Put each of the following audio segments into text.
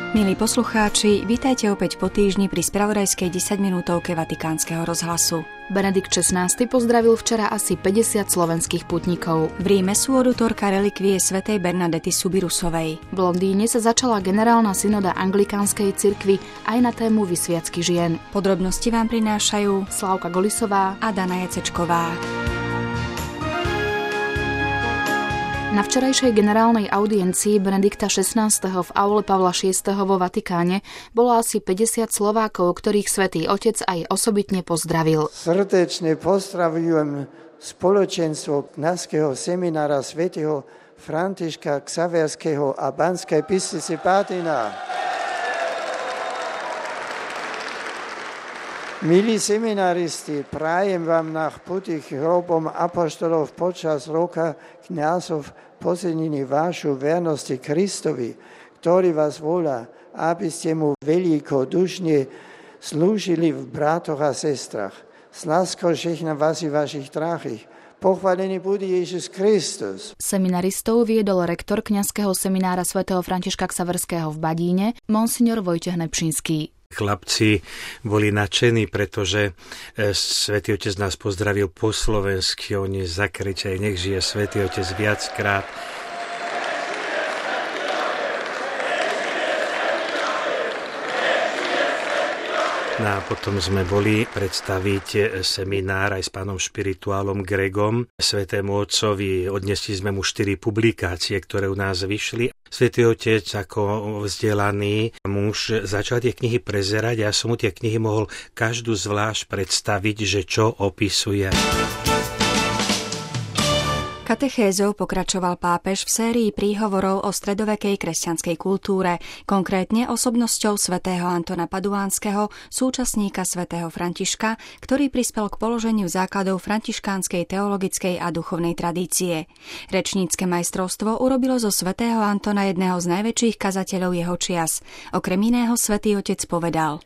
Milí poslucháči, vítajte opäť po týždni pri spravodajskej 10-minútovke Vatikánskeho rozhlasu. Benedikt XVI pozdravil včera asi 50 slovenských putníkov. V Ríme sú od utorka relikvie svätej Bernadety Subirusovej. V Londýne sa začala generálna synoda anglikánskej cirkvi aj na tému vysviacky žien. Podrobnosti vám prinášajú Slávka Golisová a Dana Jacečková. Na včerajšej generálnej audiencii Benedikta XVI v aule Pavla VI vo Vatikáne bolo asi 50 Slovákov, ktorých Svätý Otec aj osobitne pozdravil. Srdečne pozdravujem spoločenstvo kňazského seminára svätého Františka Xaverského a Banskej Bystrici Pátina. Milí seminaristi, prajem vám na puti hrobom apoštolov počas roka kňazov posilnili vašu vernosti Kristovi, ktorý vás volá, aby ste mu veľkodušne slúžili v bratoch a sestrach. S láskou žehná vás i vašich drahých. Pochválený bude Ježiš Kristus. Seminaristov viedol rektor kňazského seminára svätého Františka Xaverského v Badíne, monsignor Vojtech Nepšinský. Chlapci boli nadšení, pretože Svätý Otec nás pozdravil po slovensky, oni zakričali, nech žije Svätý Otec viackrát. No a potom sme boli predstaviť seminár aj s pánom špirituálom Gregom, Svätému Otcovi. Odnesli sme mu 4 publikácie, ktoré u nás vyšli. Svätý Otec ako vzdelaný muž začal tie knihy prezerať a ja som mu tie knihy mohol každú zvlášť predstaviť, že čo opisuje. Katechézou pokračoval pápež v sérii príhovorov o stredovekej kresťanskej kultúre, konkrétne osobnosťou svätého Antona Paduánskeho, súčasníka svätého Františka, ktorý prispel k položeniu základov františkánskej teologickej a duchovnej tradície. Rečnícke majstrovstvo urobilo zo svätého Antona jedného z najväčších kazateľov jeho čias. Okrem iného Svätý Otec povedal: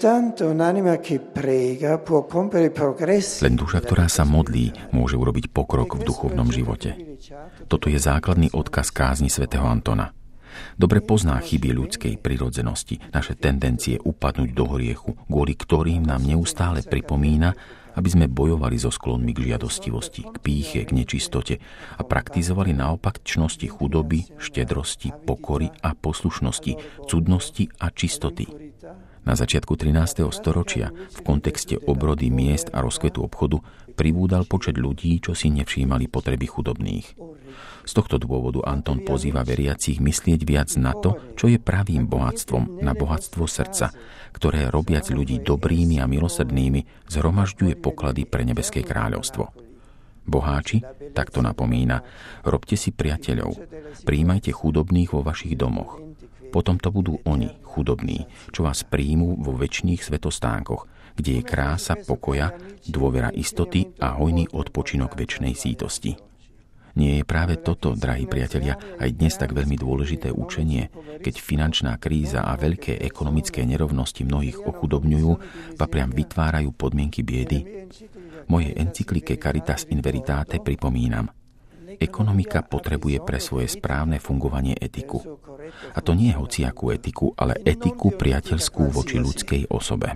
Len duša, ktorá sa modlí, môže urobiť pokrok v duchovnom živote. Toto je základný odkaz kázni svätého Antona. Dobre pozná chyby ľudskej prirodzenosti, naše tendencie upadnúť do hriechu, kvôli ktorým nám neustále pripomína, aby sme bojovali so sklonmi k žiadostivosti, k pýche, k nečistote a praktizovali naopak čnosti chudoby, štedrosti, pokory a poslušnosti, cudnosti a čistoty. Na začiatku 13. storočia v kontexte obrody miest a rozkvetu obchodu pribúdal počet ľudí, čo si nevšímali potreby chudobných. Z tohto dôvodu Anton pozýva veriacich myslieť viac na to, čo je pravým bohatstvom, na bohatstvo srdca, ktoré robiac ľudí dobrými a milosrdnými zhromažďuje poklady pre nebeské kráľovstvo. Boháči, takto napomína, robte si priateľov, prijímajte chudobných vo vašich domoch. Potom to budú oni, chudobní, čo vás príjmú vo večných svetostánkoch, kde je krása pokoja, dôvera istoty a hojný odpočinok večnej sítosti. Nie je práve toto, drahí priatelia, aj dnes tak veľmi dôležité učenie, keď finančná kríza a veľké ekonomické nerovnosti mnohých ochudobňujú, ba priam vytvárajú podmienky biedy? Mojej encyklike Caritas in Veritate pripomínam: ekonomika potrebuje pre svoje správne fungovanie etiku. A to nie hociakú etiku, ale etiku priateľskú voči ľudskej osobe.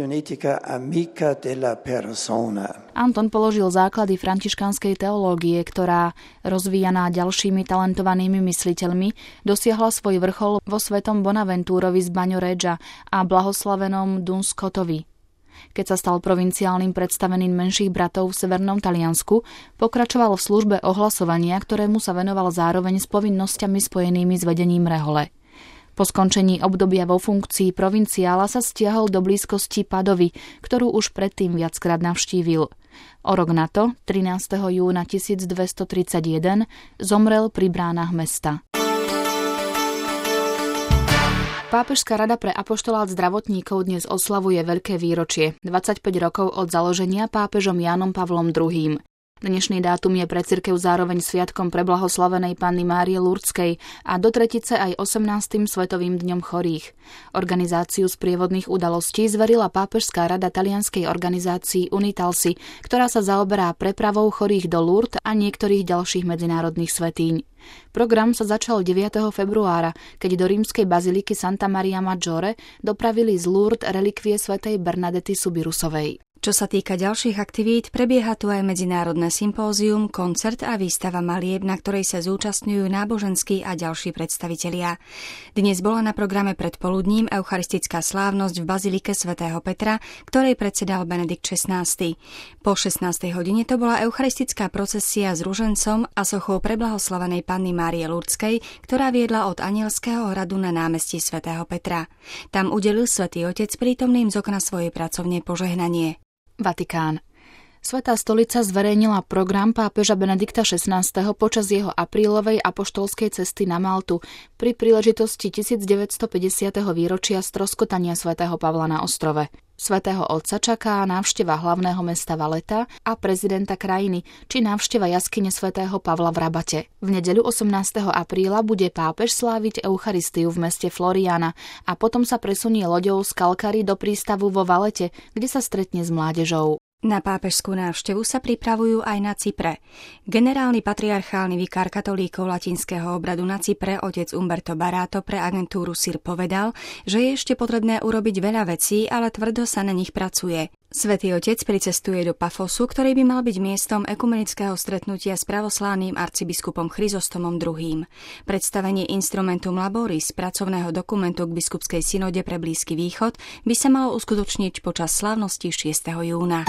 Anton položil základy františkánskej teológie, ktorá, rozvíjaná ďalšími talentovanými mysliteľmi, dosiahla svoj vrchol vo svetom Bonaventúrovi z Bagnoreggia a blahoslavenom Dunscotovi. Keď sa stal provinciálnym predstaveným menších bratov v severnom Taliansku, pokračoval v službe ohlasovania, ktorému sa venoval zároveň s povinnosťami spojenými s vedením rehole. Po skončení obdobia vo funkcii provinciála sa stiahol do blízkosti Padovy, ktorú už predtým viackrát navštívil. O rok na to, 13. júna 1231, zomrel pri bránach mesta. Pápežská rada pre apoštolát zdravotníkov dnes oslavuje veľké výročie, 25 rokov od založenia pápežom Jánom Pavlom II. Dnešný dátum je pre cirkev zároveň sviatkom preblahoslavenej Panny Márie Lurdskej a do tretice aj 18. svetovým dňom chorých. Organizáciu sprievodných udalostí zverila pápežská rada talianskej organizácii Unitalsi, ktorá sa zaoberá prepravou chorých do Lourdes a niektorých ďalších medzinárodných svätýň. Program sa začal 9. februára, keď do rímskej baziliky Santa Maria Maggiore dopravili z Lourdes relikvie svätej Bernadety Subirusovej. Čo sa týka ďalších aktivít, prebieha tu aj medzinárodné sympózium, koncert a výstava malieb, na ktorej sa zúčastňujú náboženskí a ďalší predstavitelia. Dnes bola na programe predpoludním eucharistická slávnosť v bazilike svätého Petra, ktorej predsedal Benedikt XVI. Po 16. hodine to bola eucharistická procesia s ružencom a sochou preblahoslavenej Panny Márie Lurdskej, ktorá viedla od Anielského hradu na námestí svätého Petra. Tam udelil Svätý Otec prítomným z okna svojej pracovne požehnanie. Vatikán. Svätá stolica zverejnila program pápeža Benedikta XVI. Počas jeho aprílovej apoštolskej cesty na Maltu pri príležitosti 1950. výročia stroskotania svätého Pavla na ostrove. Svätého Otca čaká návšteva hlavného mesta Valeta a prezidenta krajiny, či návšteva jaskyne svätého Pavla v Rabate. V nedeľu 18. apríla bude pápež sláviť Eucharistiu v meste Floriana a potom sa presunie loďou z Kalkary do prístavu vo Valete, kde sa stretne s mládežou. Na pápežskú návštevu sa pripravujú aj na Cypre. Generálny patriarchálny vikár katolíkov latinského obradu na Cypre, otec Umberto Barato, pre agentúru SIR povedal, že je ešte potrebné urobiť veľa vecí, ale tvrdo sa na nich pracuje. Svätý Otec pricestuje do Pafosu, ktorý by mal byť miestom ekumenického stretnutia s pravoslávnym arcibiskupom Chryzostomom II. Predstavenie Instrumentum Laboris, pracovného dokumentu k biskupskej synode pre Blízky východ, by sa malo uskutočniť počas slávnosti 6. júna.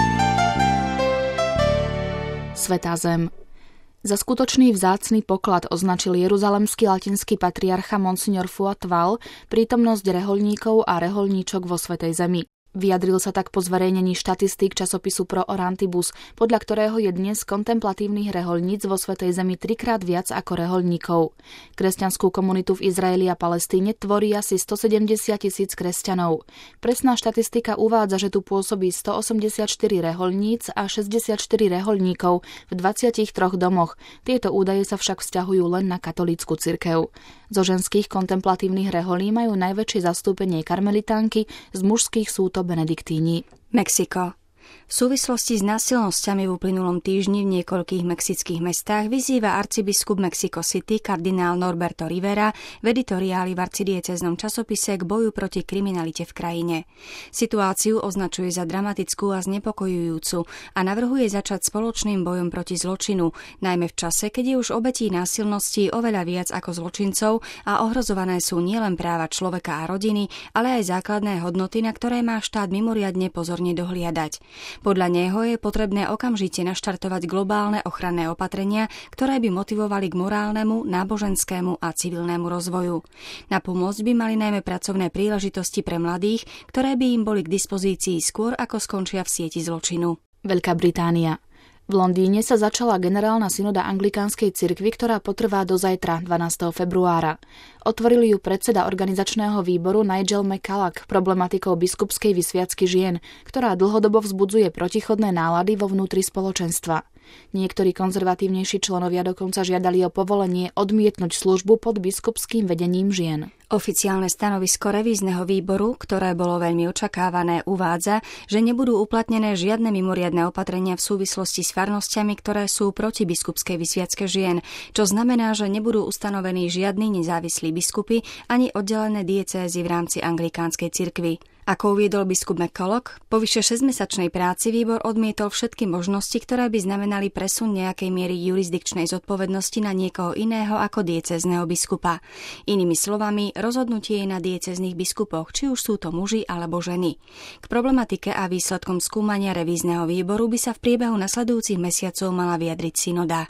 Svätá zem. Za skutočný vzácny poklad označil jeruzalemský latinský patriarcha Monsignor Fuad Val prítomnosť rehoľníkov a rehoľníčok vo Svätej zemi. Vyjadril sa tak po zverejnení štatistík časopisu Pro Orantibus, podľa ktorého je dnes kontemplatívnych rehoľníc vo Svätej zemi 3-krát viac ako rehoľníkov. Kresťanskú komunitu v Izraeli a Palestíne tvorí asi 170,000 kresťanov. Presná štatistika uvádza, že tu pôsobí 184 rehoľníc a 64 rehoľníkov v 23 domoch. Tieto údaje sa však vzťahujú len na katolícku cirkev. Zo ženských kontemplatívnych reholí majú najväčšie zastúpenie karmelitánky, z mužských sú to benediktíni. Mexiko. V súvislosti s násilnosťami v uplynulom týždni v niekoľkých mexických mestách vyzýva arcibiskup Mexico City kardinál Norberto Rivera v editoriáli v arcidiecéznom časopise k boju proti kriminalite v krajine. Situáciu označuje za dramatickú a znepokojujúcu a navrhuje začať spoločným bojom proti zločinu, najmä v čase, keď je už obetí násilností oveľa viac ako zločincov a ohrozované sú nielen práva človeka a rodiny, ale aj základné hodnoty, na ktoré má štát mimoriadne pozorne dohliadať. Podľa neho je potrebné okamžite naštartovať globálne ochranné opatrenia, ktoré by motivovali k morálnemu, náboženskému a civilnému rozvoju. Na pomoc by mali najmä pracovné príležitosti pre mladých, ktoré by im boli k dispozícii skôr ako skončia v sieti zločinu. Veľká Británia. V Londýne sa začala generálna synoda anglikánskej cirkvi, ktorá potrvá do zajtra, 12. februára. Otvorili ju predseda organizačného výboru Nigel McCulloch problematikou biskupskej vysviacky žien, ktorá dlhodobo vzbudzuje protichodné nálady vo vnútri spoločenstva. Niektorí konzervatívnejší členovia dokonca žiadali o povolenie odmietnúť službu pod biskupským vedením žien. Oficiálne stanovisko revízneho výboru, ktoré bolo veľmi očakávané, uvádza, že nebudú uplatnené žiadne mimoriadne opatrenia v súvislosti s farnosťami, ktoré sú proti biskupskej vysviacke žien, čo znamená, že nebudú ustanovení žiadni nezávislí biskupy ani oddelené diecézy v rámci anglikánskej cirkvi. Ako uviedol biskup McCulloch, po vyše 6-mesačnej práci výbor odmietol všetky možnosti, ktoré by znamenali presun nejakej miery jurisdikčnej zodpovednosti na niekoho iného ako diecézneho biskupa. Inými slovami, rozhodnutie je na diecéznych biskupoch, či už sú to muži alebo ženy. K problematike a výsledkom skúmania revízneho výboru by sa v priebehu nasledujúcich mesiacov mala vyjadriť synoda.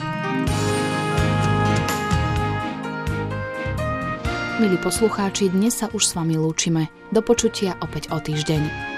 Milí poslucháči, dnes sa už s vami lúčime. Do počutia opäť o týždeň.